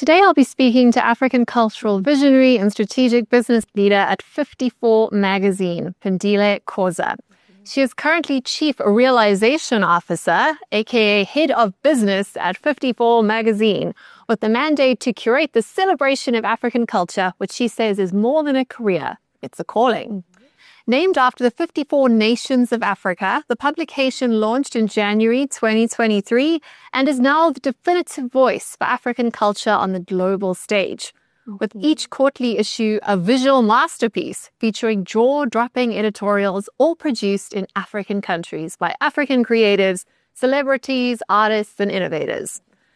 Today I'll be speaking to African cultural visionary and strategic business leader at 54 magazine, Pindile Khoza. She is currently Chief Realization Officer, aka Head of Business at 54 magazine, with the mandate to curate the celebration of African culture, which she says is more than a career, it's a calling. Named after the 54 nations of Africa, the publication launched in January 2023 and is now the definitive voice for African culture on the global stage. With each quarterly issue a visual masterpiece featuring jaw-dropping editorials all produced in African countries by African creatives, celebrities, artists, and innovators.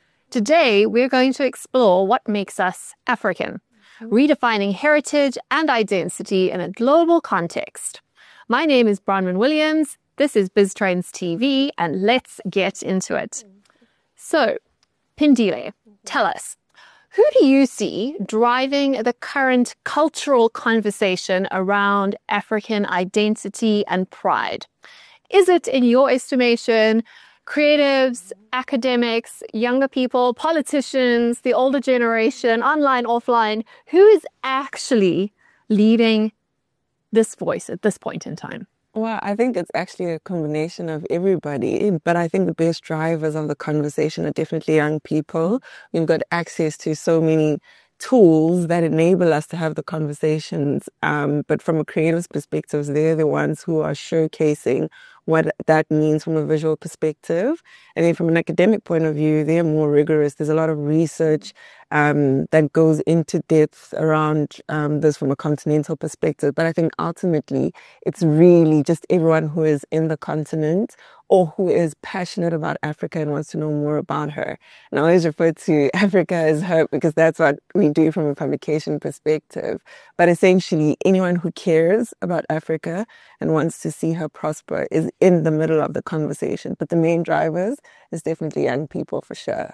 Today, we're going to explore what makes us African, redefining heritage and identity in a global context. My name is Bronwyn Williams, this is BizTrends TV, and let's get into it. So, Pindile, tell us, who do you see driving the current cultural conversation around African identity and pride? Is it, in your estimation, creatives, academics, younger people, politicians, the older generation, online, offline? Who is actually leading this voice at this point in time? Well, I think it's actually a combination of everybody, but I think the best drivers of the conversation are definitely young people. We've got access to so many tools that enable us to have the conversations, but from a creative perspective, they're the ones who are showcasing what that means from a visual perspective. And then from an academic point of view, they're more rigorous. There's a lot of research that goes into depth around this from a continental perspective. But I think ultimately, it's really just everyone who is in the continent or who is passionate about Africa and wants to know more about her. And I always refer to Africa as her because that's what we do from a publication perspective. But essentially, anyone who cares about Africa and wants to see her prosper is in the middle of the conversation. But the main drivers is definitely young people for sure.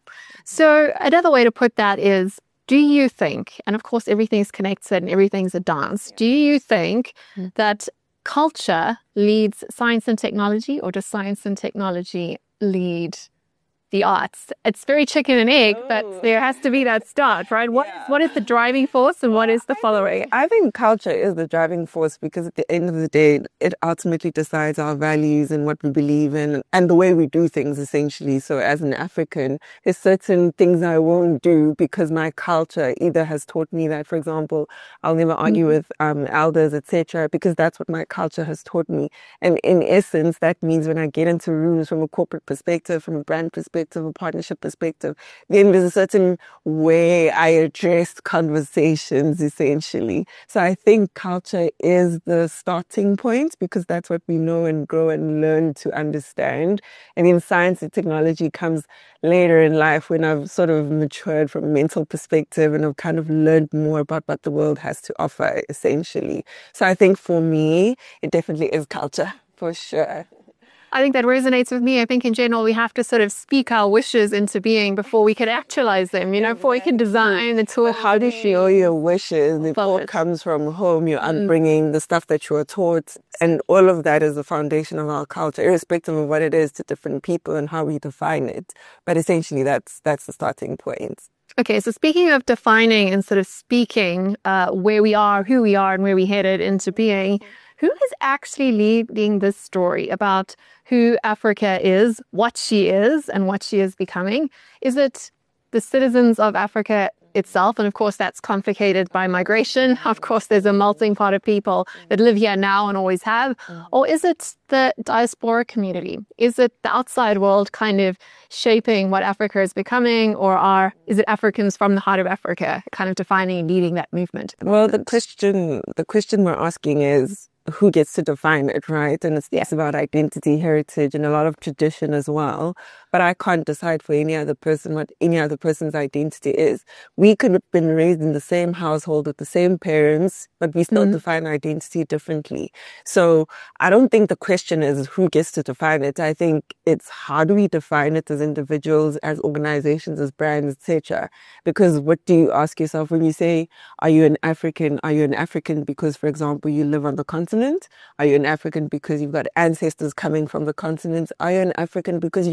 So another way to put that is, do you think, and of course everything's connected and everything's a dance, do you think that culture leads science and technology, or does science and technology lead the arts? It's very chicken and egg, but there has to be that start, right? What is the driving force and what is the following? I think culture is the driving force because at the end of the day, it ultimately decides our values and what we believe in and the way we do things, essentially. So as an African, there's certain things I won't do because my culture either has taught me that. For example, I'll never argue with elders, etc., because that's what my culture has taught me. And in essence, that means when I get into rooms from a corporate perspective, from a brand perspective, a partnership perspective, then there's a certain way I address conversations, essentially. So I think culture is the starting point because that's what we know and grow and learn to understand. And then science and technology comes later in life when I've sort of matured from a mental perspective and I've kind of learned more about what the world has to offer, essentially. So I think for me, it definitely is culture, for sure. I think that resonates with me. I think in general, we have to sort of speak our wishes into being before we can actualize them, before we can design the tool. How do you feel your wishes? It all comes from home, your upbringing, the stuff that you were taught. And all of that is the foundation of our culture, irrespective of what it is to different people and how we define it. But essentially, that's the starting point. Okay, so speaking of defining and sort of speaking where we are, who we are, and where we headed into being, who is actually leading this story about who Africa is, what she is, and what she is becoming? Is it the citizens of Africa itself? And of course, that's complicated by migration. Of course, there's a melting pot of people that live here now and always have. Or is it the diaspora community? Is it the outside world kind of shaping what Africa is becoming? Or is it Africans from the heart of Africa kind of defining and leading that movement? Well, the question we're asking is, who gets to define it, right? And it's about identity, heritage, and a lot of tradition as well. But I can't decide for any other person what any other person's identity is. We could have been raised in the same household with the same parents, but we still define identity differently. So I don't think the question is who gets to define it. I think it's how do we define it as individuals, as organizations, as brands, etc. Because what do you ask yourself when you say, are you an African? Are you an African because, for example, you live on the continent? Are you an African because you've got ancestors coming from the continent? Are you an African because you relate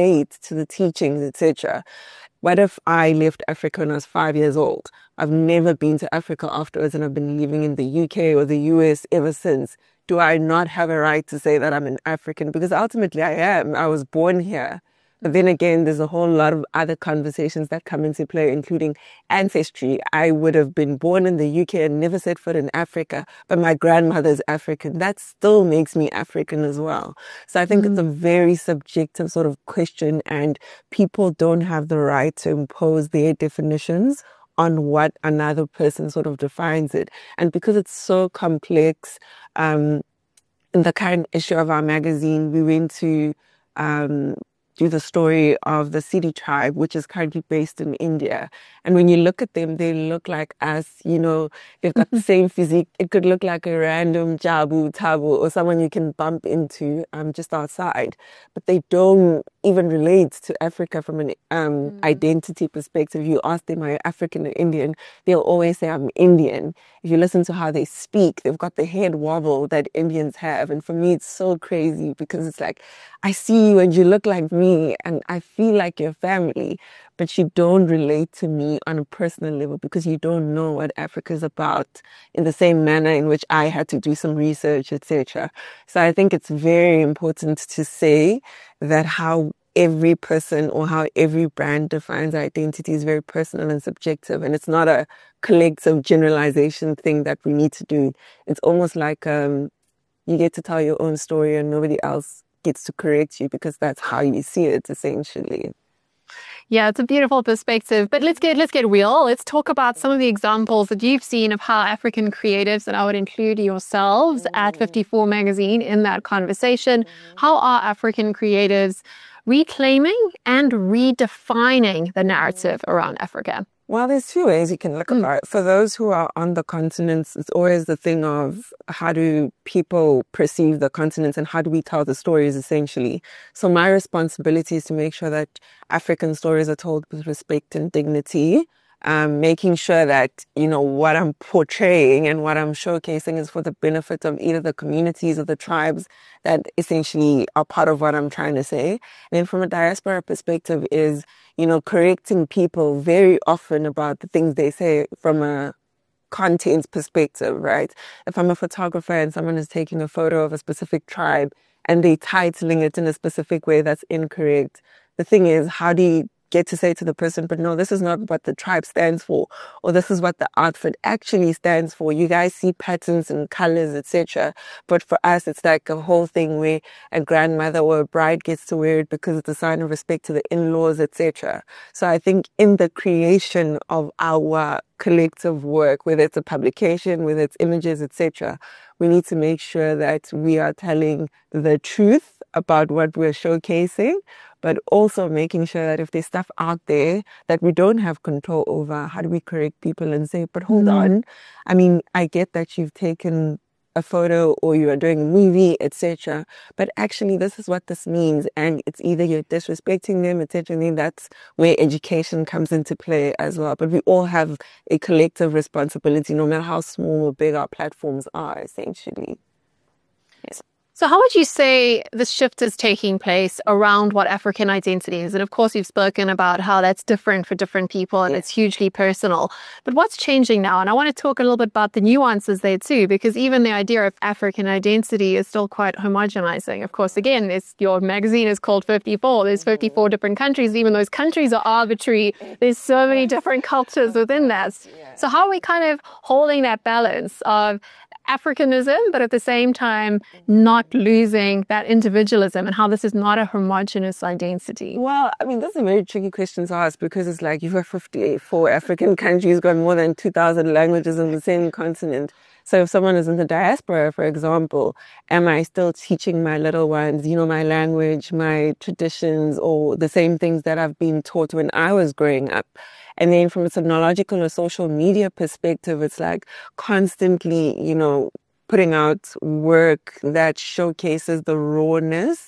relate to the teachings, etc. What if I left Africa when I was 5 years old? I've never been to Africa afterwards and I've been living in the UK or the US ever since. Do I not have a right to say that I'm an African? Because ultimately I am. I was born here. But then again, there's a whole lot of other conversations that come into play, including ancestry. I would have been born in the UK and never set foot in Africa, but my grandmother's African. That still makes me African as well. So I think it's a very subjective sort of question, and people don't have the right to impose their definitions on what another person sort of defines it. And because it's so complex, in the current issue of our magazine, we went to do the story of the Sidi tribe, which is currently based in India. And when you look at them, they look like us, you know, they've got the same physique. It could look like a random Jabu, Tabu, or someone you can bump into just outside. But they don't even relate to Africa from an identity perspective. You ask them, are you African or Indian? They'll always say, I'm Indian. If you listen to how they speak, they've got the head wobble that Indians have. And for me, it's so crazy because it's like, I see you and you look like me and I feel like you're family, but you don't relate to me on a personal level because you don't know what Africa is about in the same manner in which I had to do some research, etc. So I think it's very important to say that how every person or how every brand defines identity is very personal and subjective, and it's not a collective generalization thing that we need to do. It's almost like you get to tell your own story and nobody else gets to correct you because that's how you see it, essentially. Yeah, it's a beautiful perspective. But let's get real. Let's talk about some of the examples that you've seen of how African creatives, and I would include yourselves at 54 Magazine in that conversation. How are African creatives reclaiming and redefining the narrative around Africa? Well, there's two ways you can look at it. For those who are on the continents, it's always the thing of how do people perceive the continents and how do we tell the stories, essentially. So my responsibility is to make sure that African stories are told with respect and dignity, making sure that, you know, what I'm portraying and what I'm showcasing is for the benefit of either the communities or the tribes that essentially are part of what I'm trying to say. And then from a diaspora perspective is, you know, correcting people very often about the things they say from a content perspective, right? If I'm a photographer and someone is taking a photo of a specific tribe and they titling it in a specific way that's incorrect, the thing is, how do you get to say to the person, but no, this is not what the tribe stands for, or this is what the outfit actually stands for. You guys see patterns and colors, etc. But for us, it's like a whole thing where a grandmother or a bride gets to wear it because it's a sign of respect to the in-laws, etc. So I think in the creation of our collective work, whether it's a publication, whether it's images, etc., we need to make sure that we are telling the truth about what we're showcasing, but also making sure that if there's stuff out there that we don't have control over, how do we correct people and say, but hold on, I mean, I get that you've taken a photo or you are doing a movie, etc., but actually this is what this means, and it's either you're disrespecting them, etc. And then that's where education comes into play as well. But we all have a collective responsibility, no matter how small or big our platforms are, essentially. Yes. So how would you say the shift is taking place around what African identity is? And of course, you've spoken about how that's different for different people and it's hugely personal. But what's changing now? And I want to talk a little bit about the nuances there too, because even the idea of African identity is still quite homogenizing. Of course, again, your magazine is called 54. There's 54 different countries. Even those countries are arbitrary. There's so many different cultures within that. So how are we kind of holding that balance of Africanism, but at the same time, not losing that individualism, and how this is not a homogenous identity? Well, I mean, that's a very tricky question to ask because it's like you've got 54 African countries, got more than 2,000 languages on the same continent. So if someone is in the diaspora, for example, am I still teaching my little ones, you know, my language, my traditions, or the same things that I've been taught when I was growing up? And then from a technological or social media perspective, it's like constantly, you know, putting out work that showcases the rawness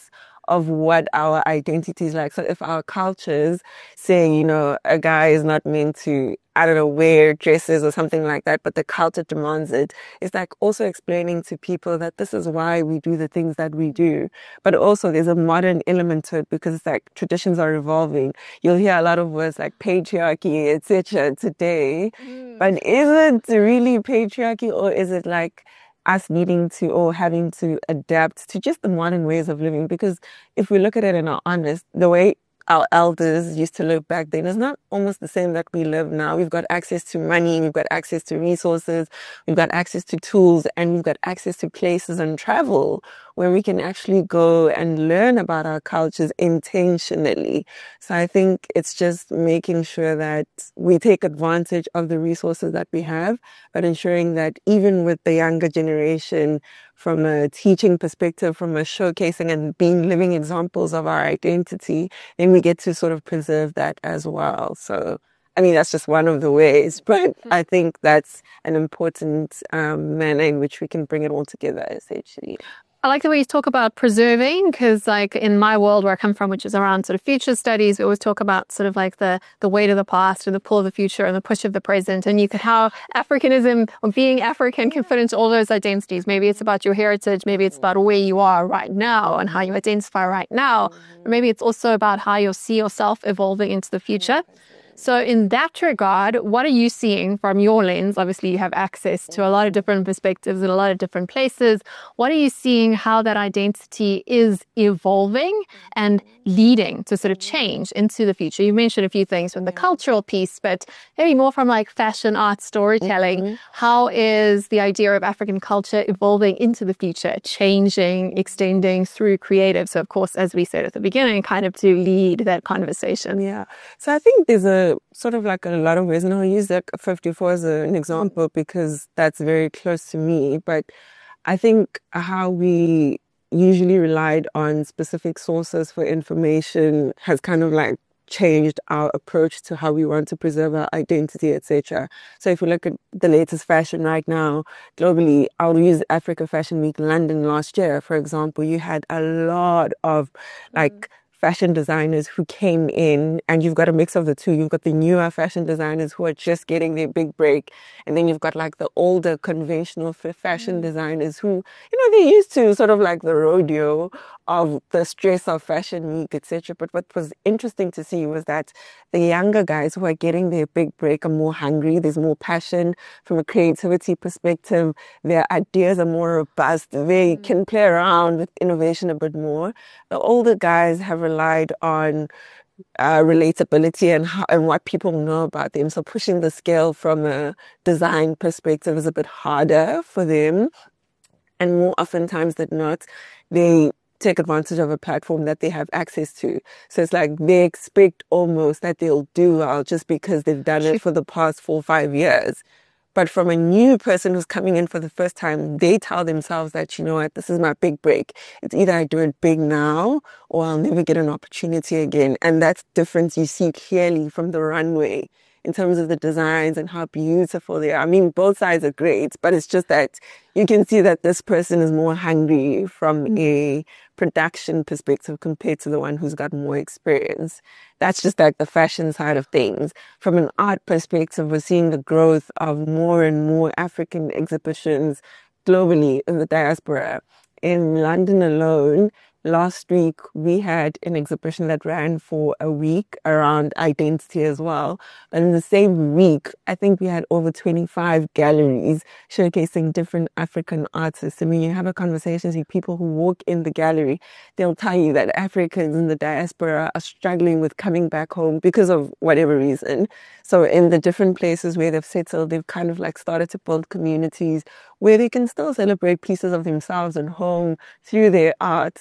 of what our identity is like. So if our cultures say, you know, a guy is not meant to, I don't know, wear dresses or something like that, but the culture demands it, it's like also explaining to people that this is why we do the things that we do. But also there's a modern element to it because it's like traditions are evolving. You'll hear a lot of words like patriarchy, etc. today. But is it really patriarchy, or is it like us needing to or having to adapt to just the modern ways of living? Because if we look at it and are honest, the way our elders used to live back then is not almost the same that we live now. We've got access to money, we've got access to resources, we've got access to tools, and we've got access to places and travel where we can actually go and learn about our cultures intentionally. So I think it's just making sure that we take advantage of the resources that we have, but ensuring that even with the younger generation, from a teaching perspective, from a showcasing and being living examples of our identity, then we get to sort of preserve that as well. So, I mean, that's just one of the ways, but I think that's an important manner in which we can bring it all together, essentially. I like the way you talk about preserving, because like in my world where I come from, which is around sort of future studies, we always talk about sort of like the weight of the past and the pull of the future and the push of the present, and how Africanism or being African can fit into all those identities. Maybe it's about your heritage, maybe it's about where you are right now and how you identify right now. Or maybe it's also about how you'll see yourself evolving into the future. So in that regard, what are you seeing from your lens? Obviously, you have access to a lot of different perspectives in a lot of different places. What are you seeing how that identity is evolving and leading to sort of change into the future? You mentioned a few things from the cultural piece, but maybe more from like fashion, art, storytelling. How is the idea of African culture evolving into the future, changing, extending through creative? So of course, as we said at the beginning, kind of to lead that conversation. Yeah. So I think there's a sort of like a lot of ways, and I'll use that 54 as an example because that's very close to me. But I think how we usually relied on specific sources for information has kind of like changed our approach to how we want to preserve our identity, etc. So if we look at the latest fashion right now, globally, I'll use Africa Fashion Week London last year, for example. You had a lot of like fashion designers who came in, and you've got a mix of the two. You've got the newer fashion designers who are just getting their big break, and then you've got like the older conventional fashion designers who, you know, they're used to sort of like the rodeo of the stress of fashion week, etc. But what was interesting to see was that the younger guys who are getting their big break are more hungry. There's more passion from a creativity perspective. Their ideas are more robust. They can play around with innovation a bit more. The older guys have relied on relatability and what people know about them. So pushing the scale from a design perspective is a bit harder for them. And more oftentimes than not, they take advantage of a platform that they have access to. So it's like they expect almost that they'll do well just because they've done it for the past 4 or 5 years. But from a new person who's coming in for the first time, they tell themselves that, you know what, this is my big break. It's either I do it big now or I'll never get an opportunity again. And that's difference you see clearly from the runway in terms of the designs and how beautiful they are. I mean, both sides are great, but it's just that you can see that this person is more hungry from a production perspective compared to the one who's got more experience. That's just like the fashion side of things. From an art perspective, we're seeing the growth of more and more African exhibitions globally in the diaspora. In London alone, last week, we had an exhibition that ran for a week around identity as well. But in the same week, I think we had over 25 galleries showcasing different African artists. And when you have a conversation with people who walk in the gallery, they'll tell you that Africans in the diaspora are struggling with coming back home because of whatever reason. So in the different places where they've settled, they've kind of like started to build communities where they can still celebrate pieces of themselves at home through their art.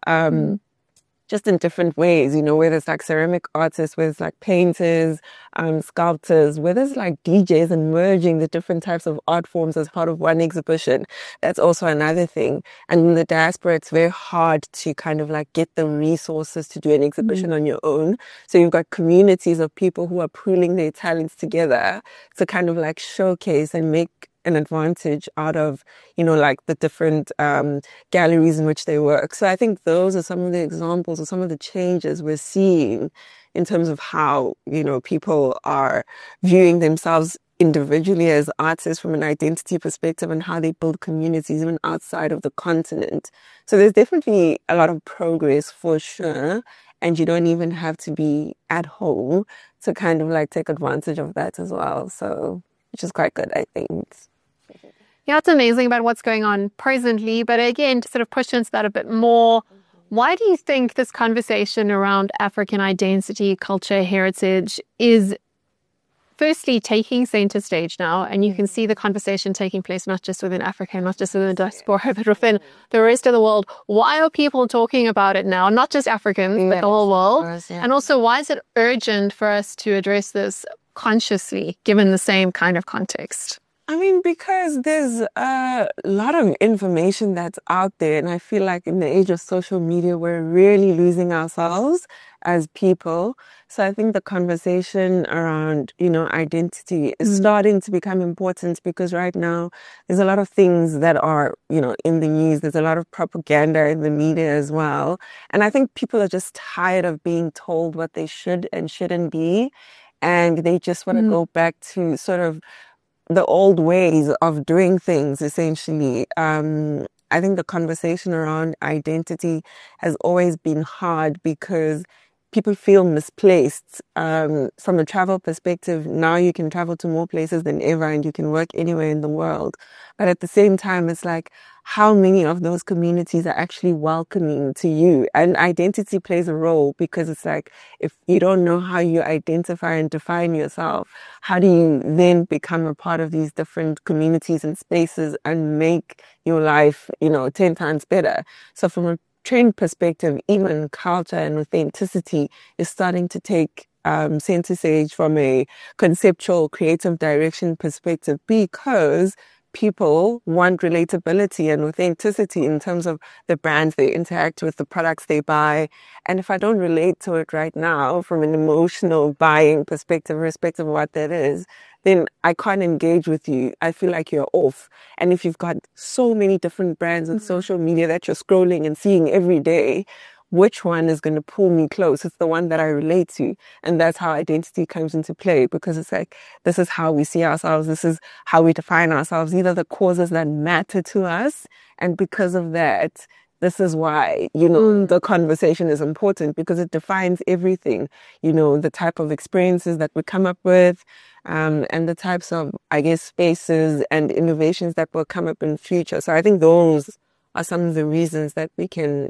Just in different ways, you know, whether it's like ceramic artists, whether it's like painters, sculptors, whether it's like DJs and merging the different types of art forms as part of one exhibition. That's also another thing. And in the diaspora, it's very hard to kind of like get the resources to do an exhibition on your own. So you've got communities of people who are pooling their talents together to kind of like showcase and make an advantage out of, like the different galleries in which they work. So I think those are some of the examples or some of the changes we're seeing in terms of how, people are viewing themselves individually as artists from an identity perspective and how they build communities even outside of the continent. So there's definitely a lot of progress for sure. And you don't even have to be at home to kind of like take advantage of that as well. So, which is quite good, I think. Yeah, it's amazing about what's going on presently. But again, to sort of push into that a bit more, why do you think this conversation around African identity, culture, heritage is firstly taking center stage now? And you can see the conversation taking place not just within Africa, not just within the diaspora, but within the rest of the world. Why are people talking about it now? Not just Africans, but the whole world. And also, why is it urgent for us to address this consciously, given the same kind of context? I mean, because there's a lot of information that's out there. And I feel like in the age of social media, we're really losing ourselves as people. So I think the conversation around, identity is starting to become important because right now there's a lot of things that are, in the news. There's a lot of propaganda in the media as well. And I think people are just tired of being told what they should and shouldn't be. And they just want to go back to sort of the old ways of doing things, essentially. I think the conversation around identity has always been hard because people feel misplaced. From a travel perspective, now you can travel to more places than ever and you can work anywhere in the world. But at the same time, it's like, how many of those communities are actually welcoming to you? And identity plays a role because it's like, if you don't know how you identify and define yourself, how do you then become a part of these different communities and spaces and make your life, 10 times better? So from a trend perspective, even culture and authenticity is starting to take center stage from a conceptual creative direction perspective because people want relatability and authenticity in terms of the brands they interact with, the products they buy. And if I don't relate to it right now from an emotional buying perspective, irrespective of what that is, then I can't engage with you. I feel like you're off. And if you've got so many different brands on social media that you're scrolling and seeing every day, which one is going to pull me close? It's the one that I relate to. And that's how identity comes into play because it's like, this is how we see ourselves. This is how we define ourselves. These are the causes that matter to us. And because of that, this is why, the conversation is important because it defines everything, the type of experiences that we come up with, and the types of, spaces and innovations that will come up in the future. So I think those are some of the reasons that we can,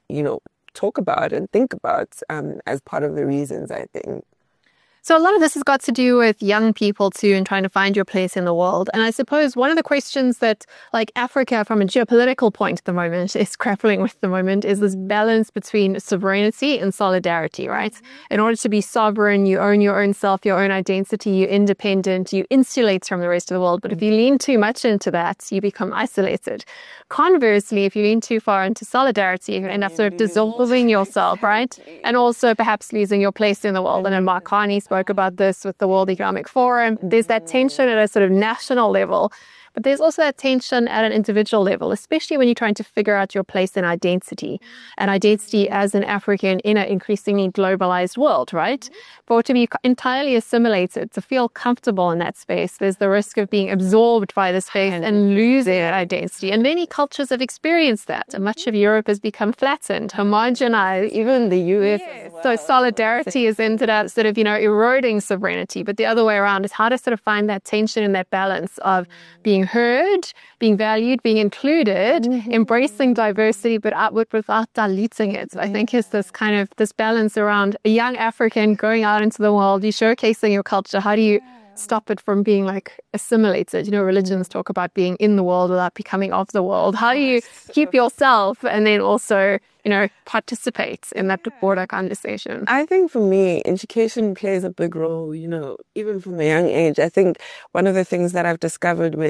talk about and think about as part of the reasons, I think. So a lot of this has got to do with young people too and trying to find your place in the world. And I suppose one of the questions that like Africa from a geopolitical point at the moment is grappling with at the moment is this balance between sovereignty and solidarity, right? In order to be sovereign, you own your own self, your own identity, you're independent, you insulate from the rest of the world. But if you lean too much into that, you become isolated. Conversely, if you lean too far into solidarity, you end up sort of dissolving yourself, right? And also perhaps losing your place in the world. And then Marcani spoke about this with the World Economic Forum. There's that tension at a sort of national level, but there's also that tension at an individual level, especially when you're trying to figure out your place in identity and identity as an African in an increasingly globalized world, right? For to be entirely assimilated, to feel comfortable in that space, there's the risk of being absorbed by the space and losing identity. And many cultures have experienced that. And much of Europe has become flattened, homogenized. Even the US as well. So solidarity has ended up sort of, eroding sovereignty. But the other way around is how to sort of find that tension and that balance of being heard, being valued, being included, embracing diversity, but without diluting it. I think it's this kind of this balance around a young African going out into the world, you showcasing your culture. How do you stop it from being like assimilated? Religions talk about being in the world without becoming of the world. How do you keep yourself and then also, participate in that broader conversation? I think for me, education plays a big role, even from a young age. I think one of the things that I've discovered when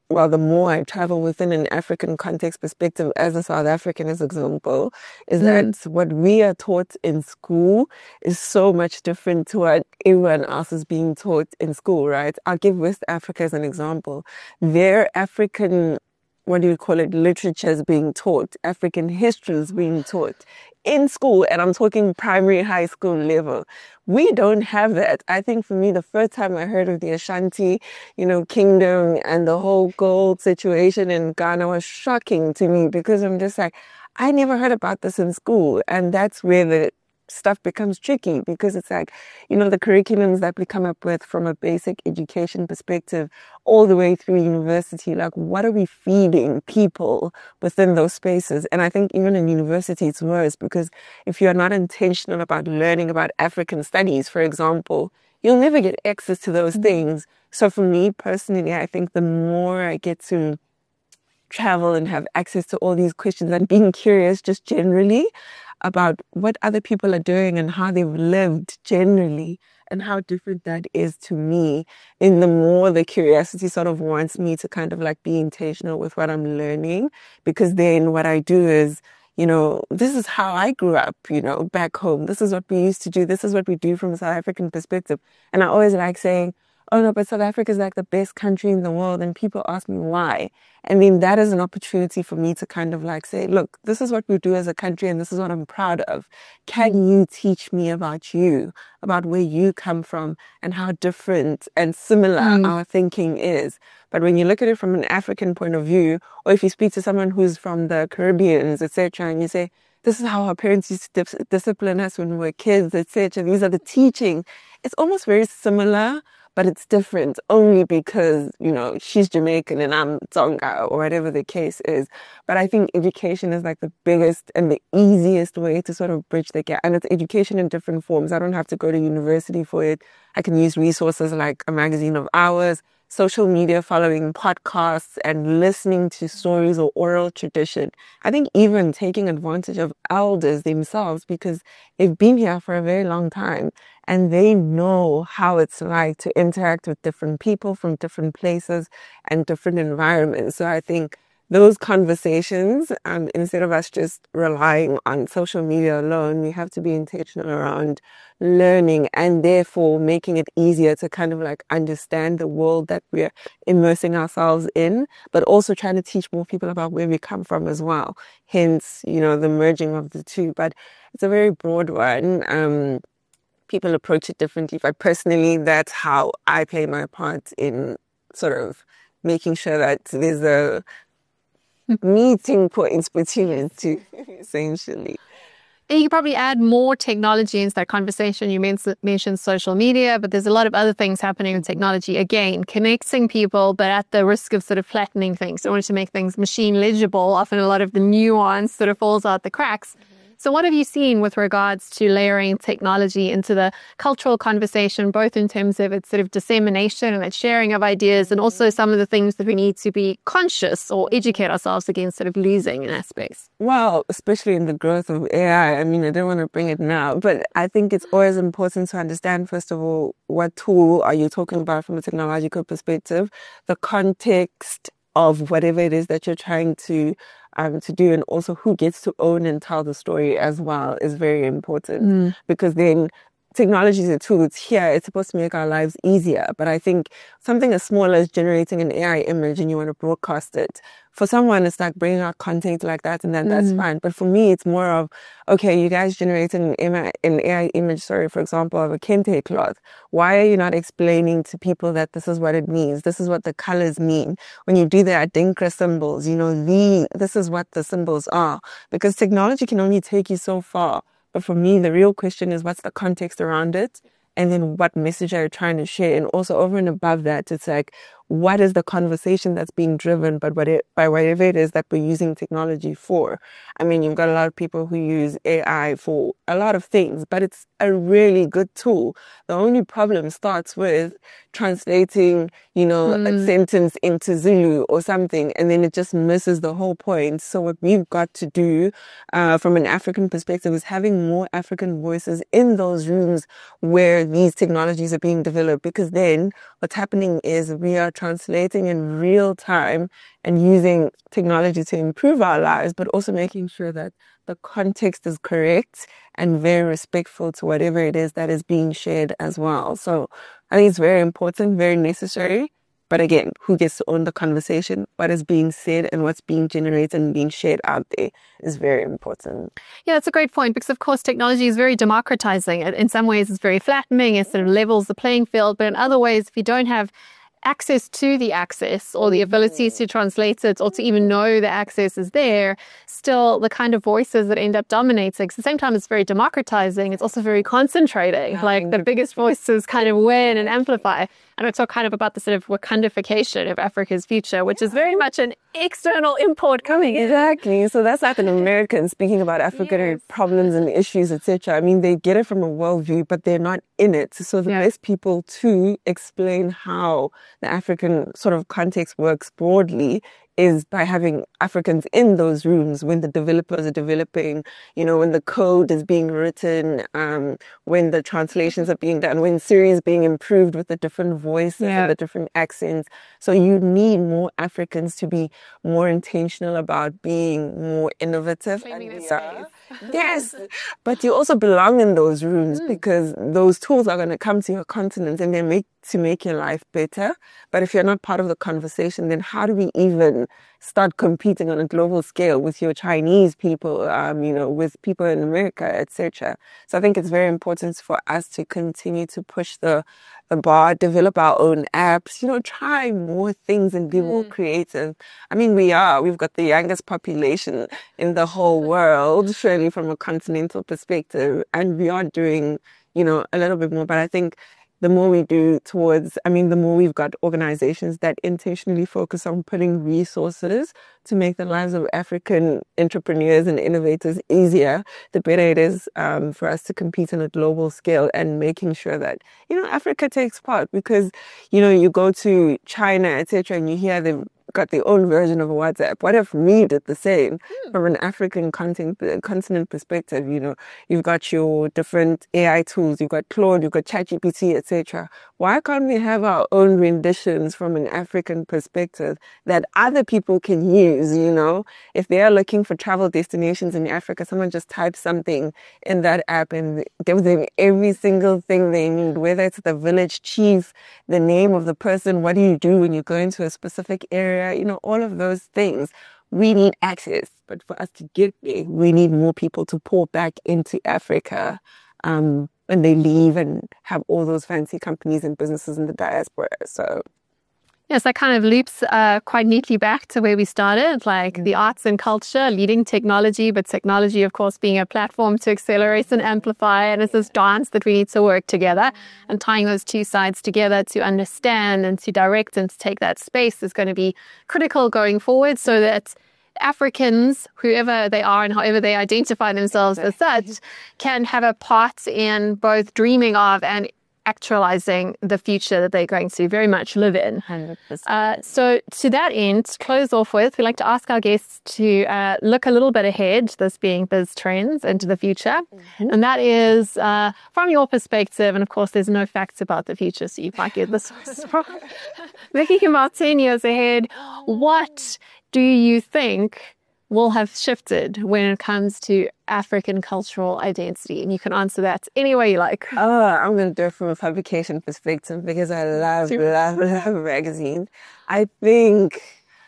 well, the more I travel within an African context perspective as a South African, as example, is that what we are taught in school is so much different to what everyone else is being taught in school, right? I'll give West Africa as an example. Their African, what do you call it, literature is being taught, African history is being taught in school, and I'm talking primary, high school level. We don't have that. I think for me, the first time I heard of the Ashanti, kingdom and the whole gold situation in Ghana was shocking to me, because I'm just like, I never heard about this in school. And that's where the stuff becomes tricky, because it's like, the curriculums that we come up with from a basic education perspective all the way through university, like what are we feeding people within those spaces? And I think even in university it's worse, because if you're not intentional about learning about African studies, for example, you'll never get access to those things. So for me personally, I think the more I get to travel and have access to all these questions and being curious just generally about what other people are doing and how they've lived generally and how different that is to me, and the more the curiosity sort of wants me to kind of like be intentional with what I'm learning, because then what I do is, this is how I grew up, back home. This is what we used to do. This is what we do from a South African perspective. And I always like saying, oh no, but South Africa is like the best country in the world. And people ask me why. And then that is an opportunity for me to kind of like say, look, this is what we do as a country and this is what I'm proud of. Can you teach me about you, about where you come from and how different and similar our thinking is? But when you look at it from an African point of view, or if you speak to someone who's from the Caribbeans, etc., and you say, this is how our parents used to discipline us when we were kids, etc. These are the teaching. It's almost very similar, but it's different only because, she's Jamaican and I'm Tsonga, or whatever the case is. But I think education is like the biggest and the easiest way to sort of bridge the gap. And it's education in different forms. I don't have to go to university for it. I can use resources like a magazine of ours, social media, following podcasts and listening to stories or oral tradition. I think even taking advantage of elders themselves, because they've been here for a very long time and they know how it's like to interact with different people from different places and different environments. So I think those conversations, instead of us just relying on social media alone, we have to be intentional around learning and therefore making it easier to kind of like understand the world that we're immersing ourselves in, but also trying to teach more people about where we come from as well. Hence, the merging of the two. But it's a very broad one. People approach it differently, but personally, that's how I play my part in sort of making sure that there's a meeting points between the two, essentially. And you could probably add more technology into that conversation. You mentioned social media, but there's a lot of other things happening in technology. Again, connecting people, but at the risk of sort of flattening things. In order to make things machine legible, often a lot of the nuance sort of falls out the cracks. So what have you seen with regards to layering technology into the cultural conversation, both in terms of its sort of dissemination and its sharing of ideas, and also some of the things that we need to be conscious or educate ourselves against sort of losing in aspects? Well, especially in the growth of AI, I mean, I don't want to bring it now, but I think it's always important to understand, first of all, what tool are you talking about from a technological perspective, the context of whatever it is that you're trying to do, and also who gets to own and tell the story as well is very important, because then technology is a tool. It's here. It's supposed to make our lives easier. But I think something as small as generating an AI image and you want to broadcast it, for someone, it's like bringing out content like that, and then that's fine. But for me, it's more of, okay, you guys generated an AI image, for example, of a kente cloth. Why are you not explaining to people that this is what it means? This is what the colors mean. When you do the Adinkra symbols, this is what the symbols are. Because technology can only take you so far. But for me, the real question is, what's the context around it? And then what message are you trying to share? And also over and above that, it's like, what is the conversation that's being driven by whatever it is that we're using technology for? I mean, you've got a lot of people who use AI for a lot of things, but it's a really good tool. The only problem starts with translating, a sentence into Zulu or something, and then it just misses the whole point. So what we've got to do from an African perspective is having more African voices in those rooms where these technologies are being developed, because then what's happening is we are translating in real time and using technology to improve our lives, but also making sure that the context is correct and very respectful to whatever it is that is being shared as well. So I think it's very important, very necessary. But again, who gets to own the conversation? What is being said and what's being generated and being shared out there is very important. Yeah, that's a great point because, of course, technology is very democratizing. In some ways, it's very flattening. It sort of levels the playing field. But in other ways, if you don't have access to the access or the ability to translate it or to even know the access is there, still the kind of voices that end up dominating. At the same time, it's very democratizing. It's also very concentrating. Like the biggest voices kind of win and amplify. And I talk kind of about the sort of Wakandification of Africa's future, which is very much an external import coming in. Exactly. So that's Latin Americans speaking about African problems and issues, etc. I mean, they get it from a worldview, but they're not in it. So the best people to explain how the African sort of context works broadly is by having Africans in those rooms when the developers are developing, you know, when the code is being written, when the translations are being done, when Siri is being improved with the different voices and the different accents. So you need more Africans to be more intentional about being more innovative. Yes, but you also belong in those rooms because those tools are going to come to your continent and they make your life better. But if you're not part of the conversation, then how do we even start competing on a global scale with your Chinese people, you know, with people in America, etc. So I think it's very important for us to continue to push the bar, develop our own apps, you know, try more things and be more creative. I mean, we've got the youngest population in the whole world, surely from a continental perspective, and we are doing, you know, a little bit more. But I think the more we do the more we've got organizations that intentionally focus on putting resources to make the lives of African entrepreneurs and innovators easier, the better it is for us to compete on a global scale and making sure that, you know, Africa takes part because, you know, you go to China, etc., and you hear they've got their own version of WhatsApp. What if we did the same from an African continent perspective? You know, you've got your different AI tools, you've got Claude, you've got ChatGPT, etc. Why can't we have our own renditions from an African perspective that other people can use, you know? If they are looking for travel destinations in Africa, someone just types something in that app and gives them every single thing they need, whether it's the village chief, the name of the person, what do you do when you go into a specific area, you know, all of those things. We need access, but for us to get there, we need more people to pour back into Africa when they leave and have all those fancy companies and businesses in the diaspora. So yes, that kind of loops quite neatly back to where we started, like the arts and culture leading technology, but technology, of course, being a platform to accelerate and amplify. And it's this dance that we need to work together, and tying those two sides together to understand and to direct and to take that space is going to be critical going forward so that Africans, whoever they are and however they identify themselves as such, can have a part in both dreaming of and actualizing the future that they're going to very much live in. 100%. So to that end, to close off with, we like to ask our guests to look a little bit ahead, this being Biz Trends, into the future. And that is from your perspective, and of course there's no facts about the future, so you might get this wrong. Thinking about 10 years ahead, what do you think will have shifted when it comes to African cultural identity? And you can answer that any way you like. I'm going to do it from a publication perspective because I love magazines. I think,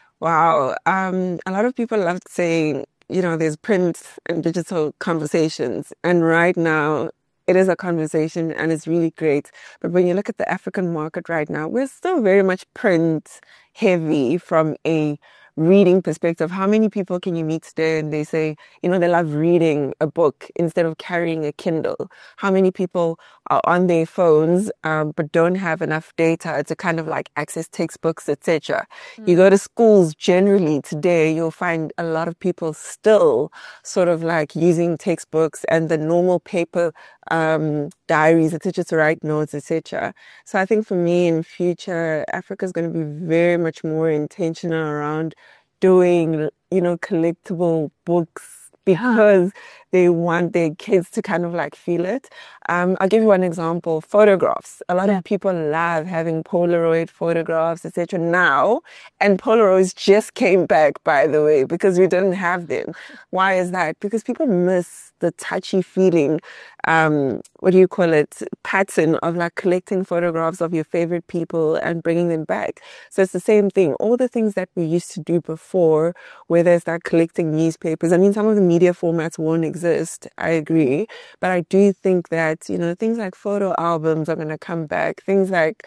wow, a lot of people love saying, you know, there's print and digital conversations. And right now, it is a conversation and it's really great. But when you look at the African market right now, we're still very much print heavy from a reading perspective. How many people can you meet today and they say, you know, they love reading a book instead of carrying a Kindle? How many people are on their phones but don't have enough data to kind of like access textbooks, etc.? You go to schools generally today, you'll find a lot of people still sort of like using textbooks and the normal paper diaries, etc., to write notes, etc. So I think for me in future, Africa is going to be very much more intentional around doing, you know, collectible books because they want their kids to kind of like feel it. I'll give you one example. Photographs. A lot of people love having Polaroid photographs, etc. now. And Polaroids just came back, by the way, because we didn't have them. Why is that? Because people miss the touchy feeling, pattern of like collecting photographs of your favorite people and bringing them back. So it's the same thing. All the things that we used to do before, whether it's like collecting newspapers. I mean, some of the media formats won't exist. I agree. But I do think that, things like photo albums are going to come back. Things like,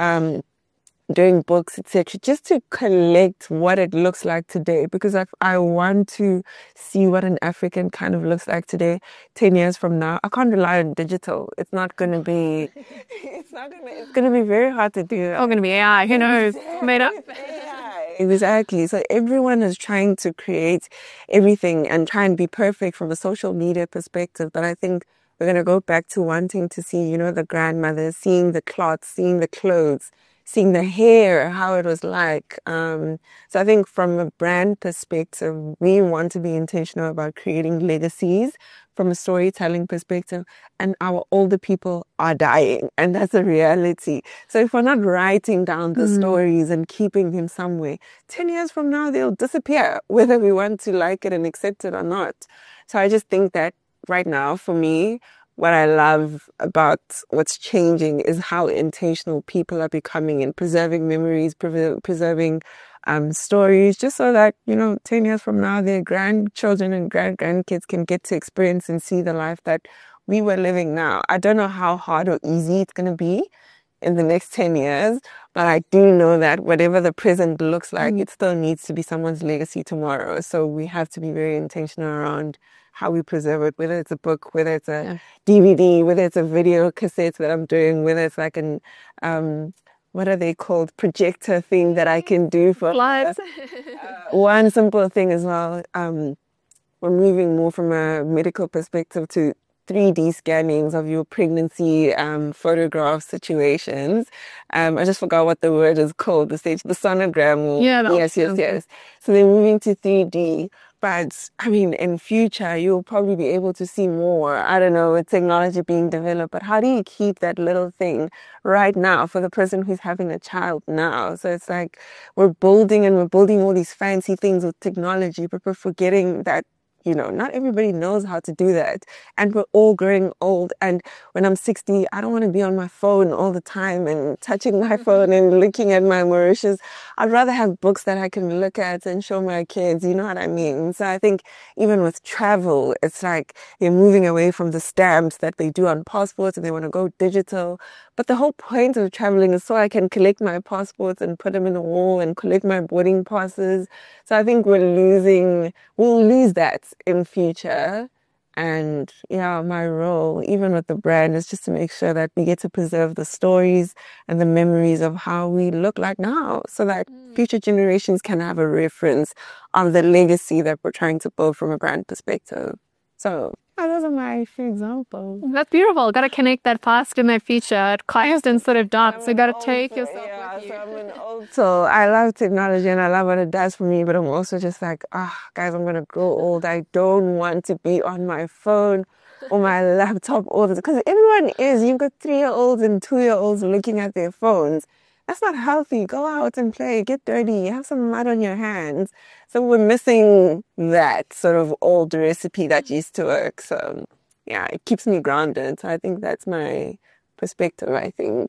doing books, etc., just to collect what it looks like today, because I want to see what an African kind of looks like today, 10 years from now. I can't rely on digital. It's going to be very hard to do. It's all going to be AI. Who knows? Made up. AI. Exactly. So everyone is trying to create everything and try and be perfect from a social media perspective. But I think we're going to go back to wanting to see, the grandmothers, seeing the cloths, seeing the clothes, seeing the hair, how it was like. So I think from a brand perspective, we want to be intentional about creating legacies from a storytelling perspective. And our older people are dying, and that's a reality. So if we're not writing down the stories and keeping them somewhere, 10 years from now, they'll disappear, whether we want to like it and accept it or not. So I just think that right now, for me, what I love about what's changing is how intentional people are becoming in preserving memories, preserving stories, just so that, 10 years from now, their grandchildren and grandkids can get to experience and see the life that we were living now. I don't know how hard or easy it's going to be in the next 10 years, but I do know that whatever the present looks like, it still needs to be someone's legacy tomorrow. So we have to be very intentional around how we preserve it, whether it's a book, whether it's a DVD, whether it's a video cassette that I'm doing, whether it's like an, what are they called? Projector thing that I can do for slides. One simple thing as well. We're moving more from a medical perspective to 3D scannings of your pregnancy photograph situations. I just forgot what the word is called. The sonogram. Yes. So they're moving to 3D. But I mean, in future, you'll probably be able to see more. I don't know, with technology being developed. But how do you keep that little thing right now for the person who's having a child now? So it's like we're building all these fancy things with technology, but we're forgetting that, not everybody knows how to do that. And we're all growing old. And when I'm 60, I don't want to be on my phone all the time and touching my phone and looking at my Mauritius. I'd rather have books that I can look at and show my kids. You know what I mean? So I think even with travel, it's like they're moving away from the stamps that they do on passports and they want to go digital. But the whole point of traveling is so I can collect my passports and put them in a wall and collect my boarding passes. So I think we'll lose that in future. And my role, even with the brand, is just to make sure that we get to preserve the stories and the memories of how we look like now, so that future generations can have a reference on the legacy that we're trying to build from a brand perspective. So those are my few examples. That's beautiful. Got to connect that past and that future. Quiet instead of dark. So you got to take yourself with you. So I'm an old soul. I love technology and I love what it does for me, but I'm also just like, guys, I'm going to grow old. I don't want to be on my phone or my laptop all the time. Because everyone is. You've got 3-year-olds and 2-year-olds looking at their phones. That's not healthy. Go out and play, get dirty, have some mud on your hands. So we're missing that sort of old recipe that used to work. So it keeps me grounded. So I think that's my perspective, I think.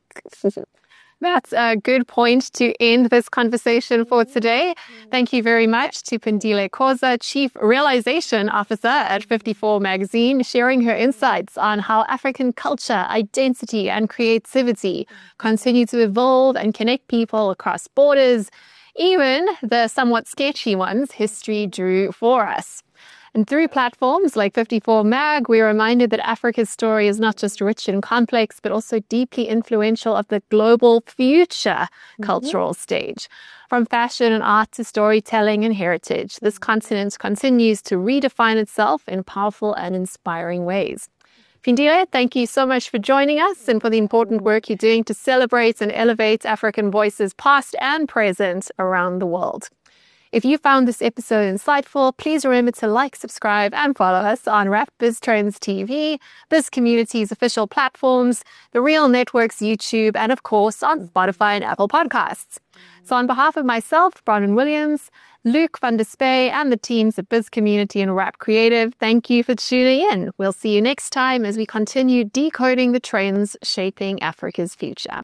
That's a good point to end this conversation for today. Thank you very much to Pindile Khoza, Chief Realization Officer at 54 Magazine, sharing her insights on how African culture, identity, and creativity continue to evolve and connect people across borders, even the somewhat sketchy ones history drew for us. And through platforms like 54 Mag, we're reminded that Africa's story is not just rich and complex, but also deeply influential of the global future cultural stage. From fashion and art to storytelling and heritage, this continent continues to redefine itself in powerful and inspiring ways. Pindile, thank you so much for joining us and for the important work you're doing to celebrate and elevate African voices past and present around the world. If you found this episode insightful, please remember to like, subscribe, and follow us on Wrapped Biz Trends TV, Biz Community's official platforms, The Real Network's YouTube, and of course on Spotify and Apple Podcasts. So on behalf of myself, Bronwyn Williams, Luke van der Spey, and the teams at Biz Community and Wrap Creative, thank you for tuning in. We'll see you next time as we continue decoding the trends shaping Africa's future.